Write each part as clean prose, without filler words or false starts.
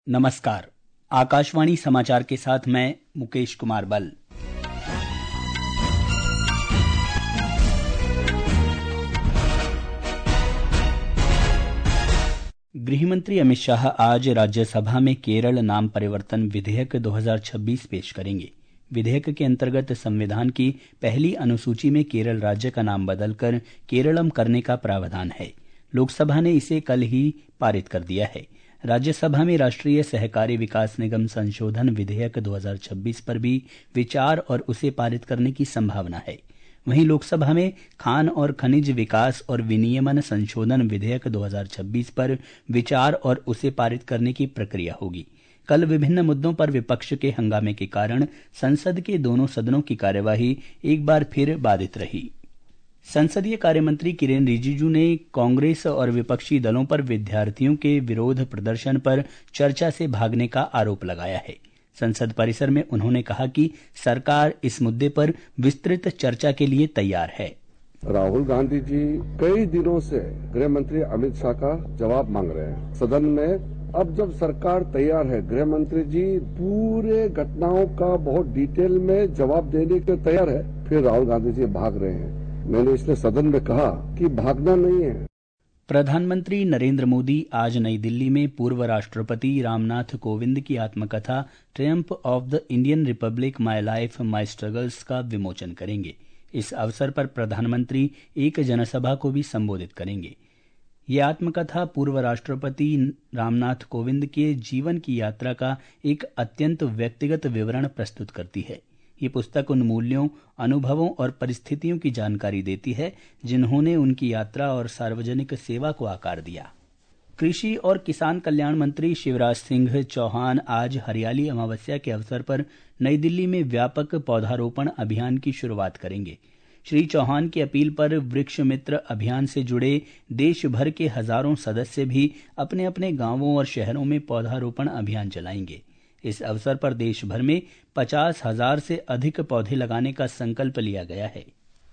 नमस्कार। आकाशवाणी समाचार के साथ मैं मुकेश कुमार बल। गृहमंत्री अमित शाह आज राज्यसभा में केरल नाम परिवर्तन विधेयक 2026 पेश करेंगे। विधेयक के अंतर्गत संविधान की पहली अनुसूची में केरल राज्य का नाम बदलकर केरलम करने का प्रावधान है। लोकसभा ने इसे कल ही पारित कर दिया है। राज्यसभा में राष्ट्रीय सहकारी विकास निगम संशोधन विधेयक 2026 पर भी विचार और उसे पारित करने की संभावना है। वहीं लोकसभा में खान और खनिज विकास और विनियमन संशोधन विधेयक 2026 पर विचार और उसे पारित करने की प्रक्रिया होगी। कल विभिन्न मुद्दों पर विपक्ष के हंगामे के कारण संसद के दोनों सदनों की कार्यवाही एक बार फिर बाधित रही। संसदीय कार्यमंत्री किरेन रिजिजू ने कांग्रेस और विपक्षी दलों पर विद्यार्थियों के विरोध प्रदर्शन पर चर्चा से भागने का आरोप लगाया है। संसद परिसर में उन्होंने कहा कि सरकार इस मुद्दे पर विस्तृत चर्चा के लिए तैयार है। राहुल गांधी जी कई दिनों से गृह मंत्री अमित शाह का जवाब मांग रहे हैं सदन में। अब जब सरकार तैयार है, गृह मंत्री जी पूरे घटनाओं का बहुत डिटेल में जवाब देने के तैयार है, फिर राहुल गांधी जी भाग रहे हैं। मैंने इसलिए सदन में कहा कि भागना नहीं है। प्रधानमंत्री नरेंद्र मोदी आज नई दिल्ली में पूर्व राष्ट्रपति रामनाथ कोविंद की आत्मकथा triumph of the Indian republic my life my struggles का विमोचन करेंगे। इस अवसर पर प्रधानमंत्री एक जनसभा को भी संबोधित करेंगे। ये आत्मकथा पूर्व राष्ट्रपति रामनाथ कोविंद के जीवन की यात्रा का एक अत्यंत व्यक्तिगत विवरण प्रस्तुत करती है। ये पुस्तक उन मूल्यों, अनुभवों और परिस्थितियों की जानकारी देती है जिन्होंने उनकी यात्रा और सार्वजनिक सेवा को आकार दिया। कृषि और किसान कल्याण मंत्री शिवराज सिंह चौहान आज हरियाली अमावस्या के अवसर पर नई दिल्ली में व्यापक पौधारोपण अभियान की शुरुआत करेंगे। श्री चौहान की अपील पर वृक्ष मित्र अभियान से जुड़े देश भर के हजारों सदस्य भी अपने अपने गांवों और शहरों में पौधारोपण अभियान चलाएंगे। इस अवसर पर देश भर में 50,000 से अधिक पौधे लगाने का संकल्प लिया गया है।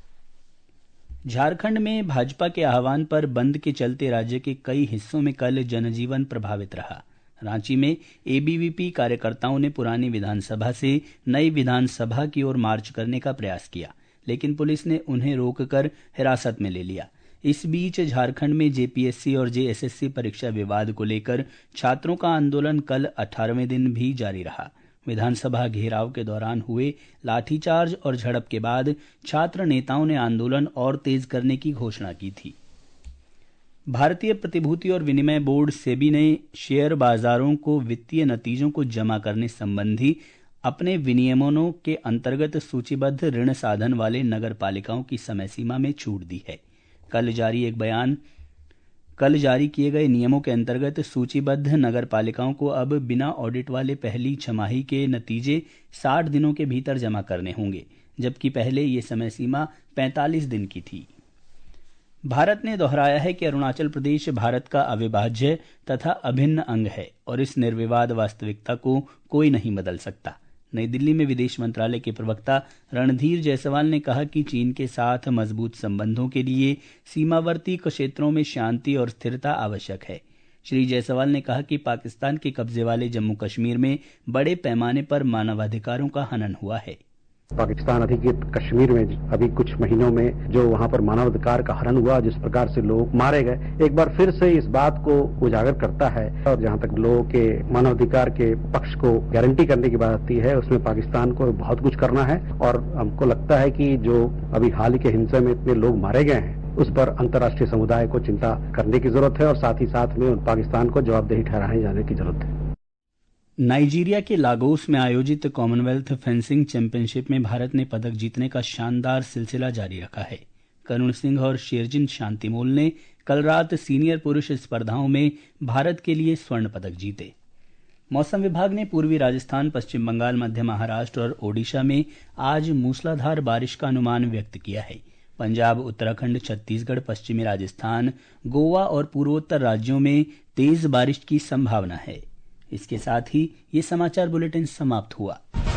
झारखंड में भाजपा के आह्वान पर बंद के चलते राज्य के कई हिस्सों में कल जनजीवन प्रभावित रहा। रांची में एबीवीपी कार्यकर्ताओं ने पुरानी विधानसभा से नई विधानसभा की ओर मार्च करने का प्रयास किया, लेकिन पुलिस ने उन्हें रोककर हिरासत में ले लिया। इस बीच झारखंड में जेपीएससी और जेएसएससी परीक्षा विवाद को लेकर छात्रों का आंदोलन कल 18वें दिन भी जारी रहा। विधानसभा घेराव के दौरान हुए लाठीचार्ज और झड़प के बाद छात्र नेताओं ने आंदोलन और तेज करने की घोषणा की थी। भारतीय प्रतिभूति और विनिमय बोर्ड सेबी ने शेयर बाजारों को वित्तीय नतीजों को जमा करने संबंधी अपने विनियमनों के अंतर्गत सूचीबद्ध ऋण साधन वाले नगर पालिकाओं की समय सीमा में छूट दी है। कल जारी किए गए नियमों के अंतर्गत सूचीबद्ध नगर पालिकाओं को अब बिना ऑडिट वाले पहली छमाही के नतीजे 60 दिनों के भीतर जमा करने होंगे, जबकि पहले ये समय सीमा 45 दिन की थी। भारत ने दोहराया है कि अरुणाचल प्रदेश भारत का अविभाज्य तथा अभिन्न अंग है और इस निर्विवाद वास्तविकता को कोई नहीं बदल सकता। नई दिल्ली में विदेश मंत्रालय के प्रवक्ता रणधीर जायसवाल ने कहा कि चीन के साथ मजबूत संबंधों के लिए सीमावर्ती क्षेत्रों में शांति और स्थिरता आवश्यक है। श्री जायसवाल ने कहा कि पाकिस्तान के कब्जे वाले जम्मू कश्मीर में बड़े पैमाने पर मानवाधिकारों का हनन हुआ है। पाकिस्तान अधिकृत कश्मीर में अभी कुछ महीनों में जो वहां पर मानवाधिकार का हनन हुआ, जिस प्रकार से लोग मारे गए, एक बार फिर से इस बात को उजागर करता है। और जहां तक लोगों के मानवाधिकार के पक्ष को गारंटी करने की बात आती है, उसमें पाकिस्तान को बहुत कुछ करना है। और हमको लगता है कि जो अभी हाल ही के हिंसा में इतने लोग मारे गए हैं, उस पर अंतर्राष्ट्रीय समुदाय को चिंता करने की जरूरत है और साथ ही साथ में पाकिस्तान को जवाबदेही ठहराए जाने की जरूरत है। नाइजीरिया के लागोस में आयोजित कॉमनवेल्थ फेंसिंग चैंपियनशिप में भारत ने पदक जीतने का शानदार सिलसिला जारी रखा है। करुण सिंह और शेरजिन शांतिमोल ने कल रात सीनियर पुरुष स्पर्धाओं में भारत के लिए स्वर्ण पदक जीते। मौसम विभाग ने पूर्वी राजस्थान, पश्चिम बंगाल, मध्य महाराष्ट्र और ओडिशा में आज मूसलाधार बारिश का अनुमान व्यक्त किया है। पंजाब, उत्तराखंड, छत्तीसगढ़, पश्चिमी राजस्थान, गोवा और पूर्वोत्तर राज्यों में तेज बारिश की संभावना है। इसके साथ ही ये समाचार बुलेटिन समाप्त हुआ।